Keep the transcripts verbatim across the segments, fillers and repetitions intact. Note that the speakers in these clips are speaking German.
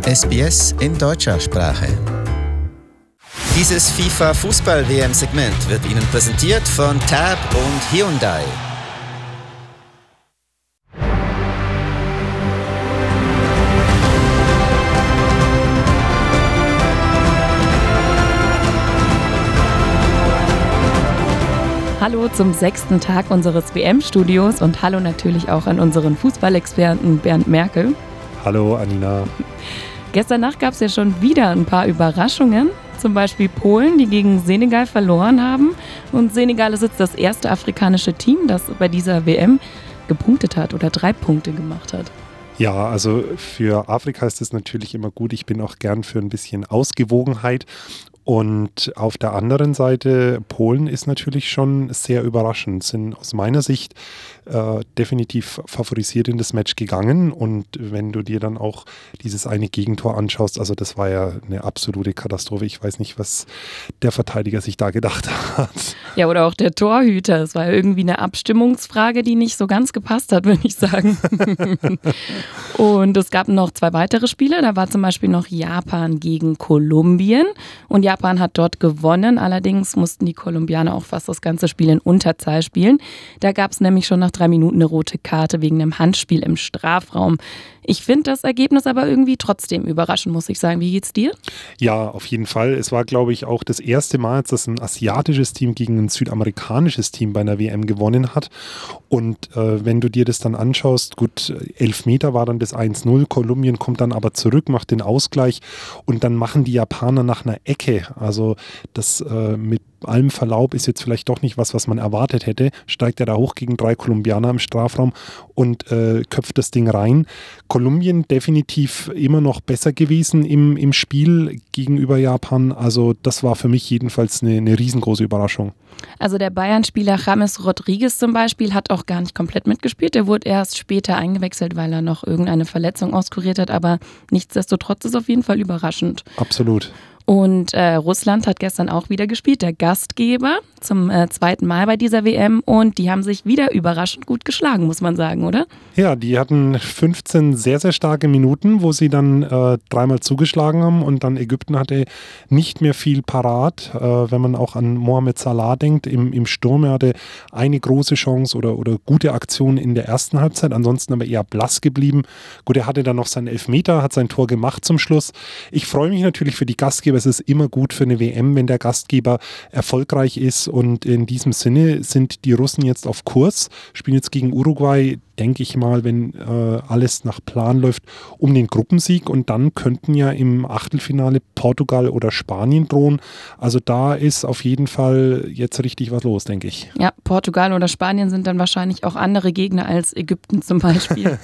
S B S in deutscher Sprache. Dieses FIFA-Fußball-W M-Segment wird Ihnen präsentiert von Tab und Hyundai. Hallo zum sechsten Tag unseres W M-Studios und hallo natürlich auch an unseren Fußballexperten Bernd Merkel. Hallo Anina. Gestern Nacht gab es ja schon wieder ein paar Überraschungen. Zum Beispiel Polen, die gegen Senegal verloren haben. Und Senegal ist jetzt das erste afrikanische Team, das bei dieser W M gepunktet hat oder drei Punkte gemacht hat. Ja, also für Afrika ist es natürlich immer gut. Ich bin auch gern für ein bisschen Ausgewogenheit. Und auf der anderen Seite, Polen ist natürlich schon sehr überraschend, sind aus meiner Sicht äh, definitiv favorisiert in das Match gegangen. Und wenn du dir dann auch dieses eine Gegentor anschaust, also das war ja eine absolute Katastrophe. Ich weiß nicht, was der Verteidiger sich da gedacht hat. Ja, oder auch der Torhüter. Es war ja irgendwie eine Abstimmungsfrage, die nicht so ganz gepasst hat, würde ich sagen. Und es gab noch zwei weitere Spiele. Da war zum Beispiel noch Japan gegen Kolumbien. Und Japan hat dort gewonnen. Allerdings mussten die Kolumbianer auch fast das ganze Spiel in Unterzahl spielen. Da gab es nämlich schon nach drei Minuten eine rote Karte wegen einem Handspiel im Strafraum. Ich finde das Ergebnis aber irgendwie trotzdem überraschend, muss ich sagen. Wie geht's dir? Ja, auf jeden Fall. Es war, glaube ich, auch das erste Mal, dass ein asiatisches Team gegen ein südamerikanisches Team bei einer W M gewonnen hat. Und äh, wenn du dir das dann anschaust, gut, Elfmeter war dann das eins null. Kolumbien kommt dann aber zurück, macht den Ausgleich und dann machen die Japaner nach einer Ecke. Also das äh, mit allem Verlaub ist jetzt vielleicht doch nicht was, was man erwartet hätte. Steigt er da hoch gegen drei Kolumbianer im Strafraum und äh, köpft das Ding rein. Kolumbien definitiv immer noch besser gewesen im, im Spiel gegenüber Japan. Also das war für mich jedenfalls eine, eine riesengroße Überraschung. Also der Bayern-Spieler James Rodriguez zum Beispiel hat auch gar nicht komplett mitgespielt. Der wurde erst später eingewechselt, weil er noch irgendeine Verletzung auskuriert hat. Aber nichtsdestotrotz ist es auf jeden Fall überraschend. Absolut. Und äh, Russland hat gestern auch wieder gespielt, der Gastgeber, zum äh, zweiten Mal bei dieser W M. Und die haben sich wieder überraschend gut geschlagen, muss man sagen, oder? Ja, die hatten fünfzehn sehr, sehr starke Minuten, wo sie dann äh, dreimal zugeschlagen haben. Und dann Ägypten hatte nicht mehr viel parat, äh, wenn man auch an Mohamed Salah denkt. Im, im Sturm, er hatte eine große Chance oder, oder gute Aktion in der ersten Halbzeit, ansonsten aber eher blass geblieben. Gut, er hatte dann noch seinen Elfmeter, hat sein Tor gemacht zum Schluss. Ich freue mich natürlich für die Gastgeber. Es ist immer gut für eine W M, wenn der Gastgeber erfolgreich ist und in diesem Sinne sind die Russen jetzt auf Kurs, spielen jetzt gegen Uruguay, denke ich mal, wenn äh, alles nach Plan läuft, um den Gruppensieg und dann könnten ja im Achtelfinale Portugal oder Spanien drohen. Also da ist auf jeden Fall jetzt richtig was los, denke ich. Ja, Portugal oder Spanien sind dann wahrscheinlich auch andere Gegner als Ägypten zum Beispiel.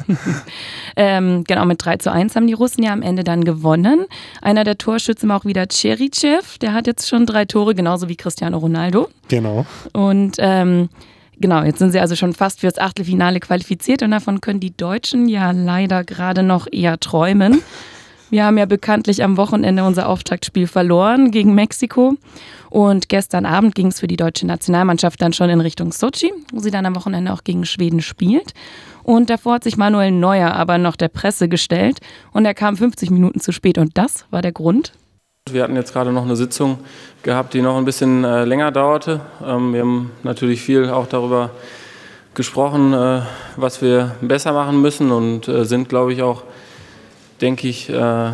ähm, genau, mit drei zu eins haben die Russen ja am Ende dann gewonnen. Einer der Torschützen war auch wieder Cherichev, der hat jetzt schon drei Tore, genauso wie Cristiano Ronaldo. Genau. Und ähm, Genau, jetzt sind sie also schon fast fürs Achtelfinale qualifiziert und davon können die Deutschen ja leider gerade noch eher träumen. Wir haben ja bekanntlich am Wochenende unser Auftaktspiel verloren gegen Mexiko und gestern Abend ging es für die deutsche Nationalmannschaft dann schon in Richtung Sochi, wo sie dann am Wochenende auch gegen Schweden spielt. Und davor hat sich Manuel Neuer aber noch der Presse gestellt und er kam fünfzig Minuten zu spät und das war der Grund. Wir hatten jetzt gerade noch eine Sitzung gehabt, die noch ein bisschen äh, länger dauerte. Ähm, wir haben natürlich viel auch darüber gesprochen, äh, was wir besser machen müssen und äh, sind, glaube ich, auch, denke ich, äh,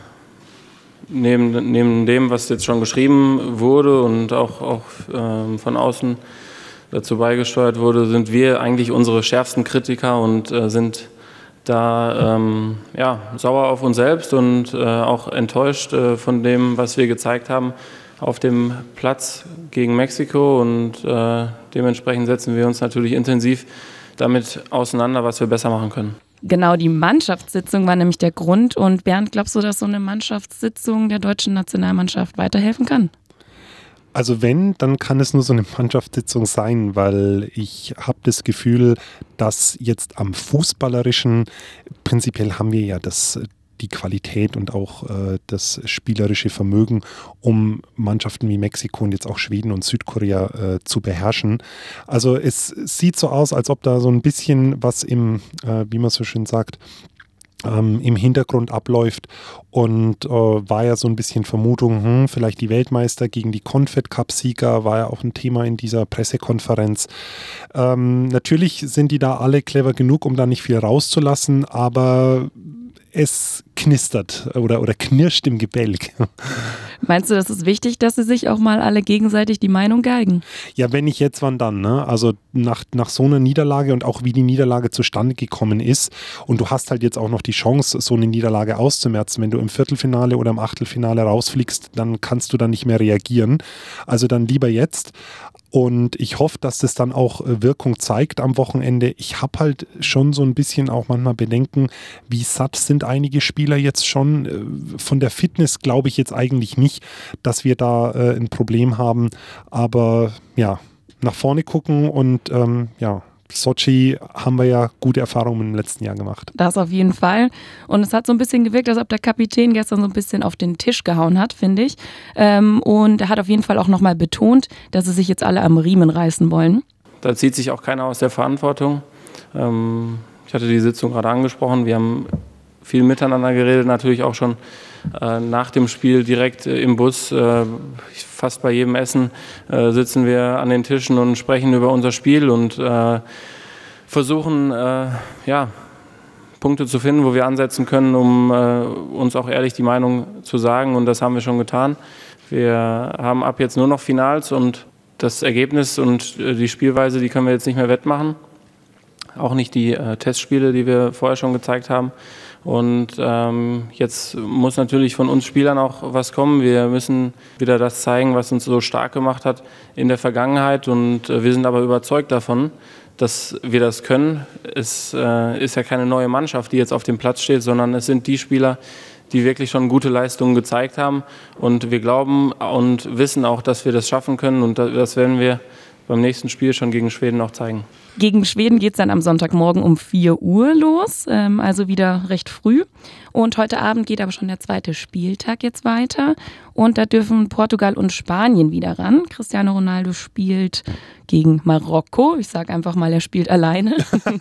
neben, neben dem, was jetzt schon geschrieben wurde und auch, auch äh, von außen dazu beigesteuert wurde, sind wir eigentlich unsere schärfsten Kritiker und äh, sind da ähm, ja, sauer auf uns selbst und äh, auch enttäuscht äh, von dem, was wir gezeigt haben auf dem Platz gegen Mexiko und äh, dementsprechend setzen wir uns natürlich intensiv damit auseinander, was wir besser machen können. Genau, die Mannschaftssitzung war nämlich der Grund und Bernd, glaubst du, dass so eine Mannschaftssitzung der deutschen Nationalmannschaft weiterhelfen kann? Also wenn, dann kann es nur so eine Mannschaftssitzung sein, weil ich habe das Gefühl, dass jetzt am Fußballerischen, prinzipiell haben wir ja das, die Qualität und auch äh, das spielerische Vermögen, um Mannschaften wie Mexiko und jetzt auch Schweden und Südkorea äh, zu beherrschen. Also es sieht so aus, als ob da so ein bisschen was im, äh, wie man so schön sagt, ähm, im Hintergrund abläuft. Und äh, war ja so ein bisschen Vermutung, hm, vielleicht die Weltmeister gegen die Confed-Cup-Sieger, war ja auch ein Thema in dieser Pressekonferenz. Ähm, natürlich sind die da alle clever genug, um da nicht viel rauszulassen, aber es knistert oder, oder knirscht im Gebälk. Meinst du, das ist wichtig, dass sie sich auch mal alle gegenseitig die Meinung geigen? Ja, wenn nicht jetzt, wann dann? Ne? Also nach, nach so einer Niederlage und auch wie die Niederlage zustande gekommen ist, und du hast halt jetzt auch noch die Chance, so eine Niederlage auszumerzen. Wenn du im Viertelfinale oder im Achtelfinale rausfliegst, dann kannst du da nicht mehr reagieren. Also dann lieber jetzt. Und ich hoffe, dass das dann auch Wirkung zeigt am Wochenende. Ich habe halt schon so ein bisschen auch manchmal Bedenken, wie satt sind einige Spieler jetzt schon. Von der Fitness glaube ich jetzt eigentlich nicht, dass wir da äh, ein Problem haben. Aber ja, nach vorne gucken und ähm, ja, Sochi haben wir ja gute Erfahrungen im letzten Jahr gemacht. Das auf jeden Fall. Und es hat so ein bisschen gewirkt, als ob der Kapitän gestern so ein bisschen auf den Tisch gehauen hat, finde ich. Ähm, und er hat auf jeden Fall auch nochmal betont, dass sie sich jetzt alle am Riemen reißen wollen. Da zieht sich auch keiner aus der Verantwortung. Ähm, ich hatte die Sitzung gerade angesprochen. Wir haben viel miteinander geredet, natürlich auch schon äh, nach dem Spiel direkt äh, im Bus. Äh, fast bei jedem Essen äh, sitzen wir an den Tischen und sprechen über unser Spiel und äh, versuchen, äh, ja, Punkte zu finden, wo wir ansetzen können, um äh, uns auch ehrlich die Meinung zu sagen. Und das haben wir schon getan. Wir haben ab jetzt nur noch Finals und das Ergebnis und äh, die Spielweise, die können wir jetzt nicht mehr wettmachen. Auch nicht die äh, Testspiele, die wir vorher schon gezeigt haben. Und ähm, jetzt muss natürlich von uns Spielern auch was kommen. Wir müssen wieder das zeigen, was uns so stark gemacht hat in der Vergangenheit. Und äh, wir sind aber überzeugt davon, dass wir das können. Es äh, ist ja keine neue Mannschaft, die jetzt auf dem Platz steht, sondern es sind die Spieler, die wirklich schon gute Leistungen gezeigt haben. Und wir glauben und wissen auch, dass wir das schaffen können. Und das werden wir beim nächsten Spiel schon gegen Schweden auch zeigen. Gegen Schweden geht es dann am Sonntagmorgen um vier Uhr los, ähm, also wieder recht früh. Und heute Abend geht aber schon der zweite Spieltag jetzt weiter. Und da dürfen Portugal und Spanien wieder ran. Cristiano Ronaldo spielt gegen Marokko. Ich sage einfach mal, er spielt alleine.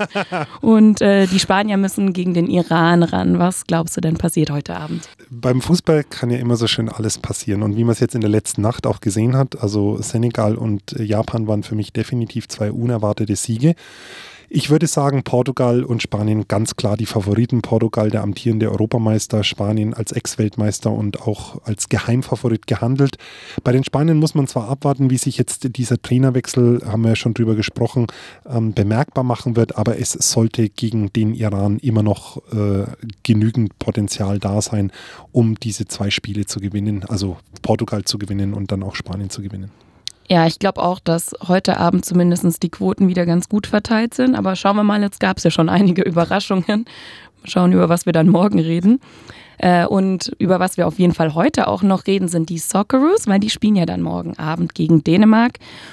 Und äh, die Spanier müssen gegen den Iran ran. Was glaubst du denn passiert heute Abend? Beim Fußball kann ja immer so schön alles passieren. Und wie man es jetzt in der letzten Nacht auch gesehen hat, also Senegal und Japan waren für mich definitiv zwei unerwartete Siege. Ich würde sagen, Portugal und Spanien ganz klar die Favoriten. Portugal, der amtierende Europameister, Spanien als Ex-Weltmeister und auch als Geheimfavorit gehandelt. Bei den Spaniern muss man zwar abwarten, wie sich jetzt dieser Trainerwechsel, haben wir ja schon drüber gesprochen, ähm, bemerkbar machen wird, aber es sollte gegen den Iran immer noch äh, genügend Potenzial da sein, um diese zwei Spiele zu gewinnen, also Portugal zu gewinnen und dann auch Spanien zu gewinnen. Ja, ich glaube auch, dass heute Abend zumindest die Quoten wieder ganz gut verteilt sind. Aber schauen wir mal, jetzt gab es ja schon einige Überraschungen. Schauen, über was wir dann morgen reden. Äh, und über was wir auf jeden Fall heute auch noch reden, sind die Socceroos, weil die spielen ja dann morgen Abend gegen Dänemark.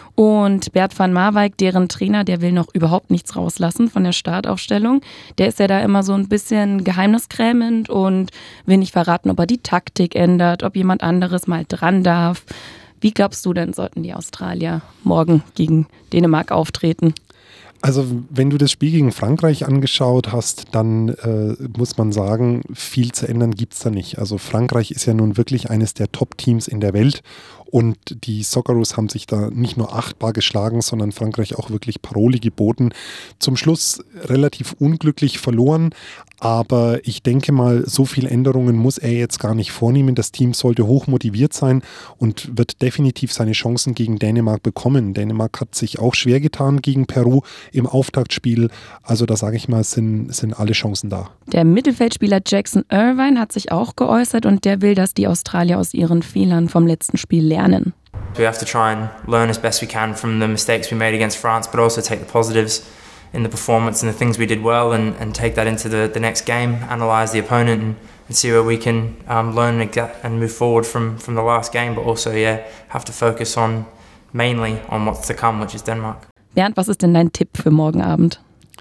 Und Bert van Marwijk, deren Trainer, der will noch überhaupt nichts rauslassen von der Startaufstellung. Der ist ja da immer so ein bisschen geheimniskrämend und will nicht verraten, ob er die Taktik ändert, ob jemand anderes mal dran darf. Wie glaubst du denn, sollten die Australier morgen gegen Dänemark auftreten? Also wenn du das Spiel gegen Frankreich angeschaut hast, dann äh, muss man sagen, viel zu ändern gibt es da nicht. Also Frankreich ist ja nun wirklich eines der Top-Teams in der Welt und die Socceroos haben sich da nicht nur achtbar geschlagen, sondern Frankreich auch wirklich Paroli geboten. Zum Schluss relativ unglücklich verloren, aber ich denke mal, so viele Änderungen muss er jetzt gar nicht vornehmen. Das Team sollte hoch motiviert sein und wird definitiv seine Chancen gegen Dänemark bekommen. Dänemark hat sich auch schwer getan gegen Peru im Auftaktspiel. Also da sage ich mal, sind, sind alle Chancen da. Der Mittelfeldspieler Jackson Irvine hat sich auch geäußert und der will, dass die Australier aus ihren Fehlern vom letzten Spiel lernen. We have to try and learn as best we can from the mistakes we made against France, but also take the positives in the performance and the things we did well and, and take that into the, the next game, analyse the opponent and, and see where we can um, learn and, get, and move forward from, from the last game, but also yeah, have to focus on mainly on what's to come, which is Denmark. Bernd, was ist denn dein Tipp für morgen Abend?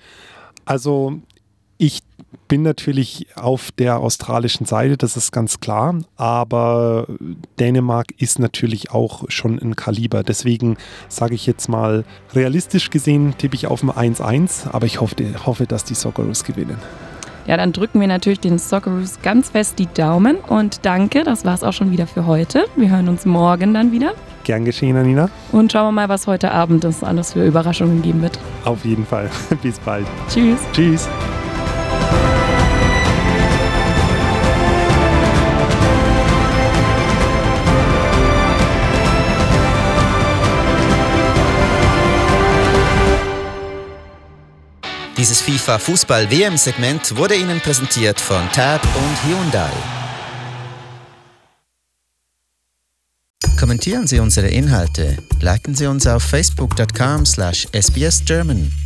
Also ich bin natürlich auf der australischen Seite, das ist ganz klar, aber Dänemark ist natürlich auch schon ein Kaliber. Deswegen sage ich jetzt mal, realistisch gesehen tippe ich auf ein eins eins, aber ich hoffe, hoffe dass die Socceroos gewinnen. Ja, dann drücken wir natürlich den Socceroos ganz fest die Daumen und danke, das war es auch schon wieder für heute. Wir hören uns morgen dann wieder. Gern geschehen, Anina. Und schauen wir mal, was heute Abend es alles für Überraschungen geben wird. Auf jeden Fall. Bis bald. Tschüss. Tschüss. Dieses FIFA-Fußball-W M-Segment wurde Ihnen präsentiert von Tab und Hyundai. Kommentieren Sie unsere Inhalte, liken Sie uns auf facebook punkt com slash s b s german.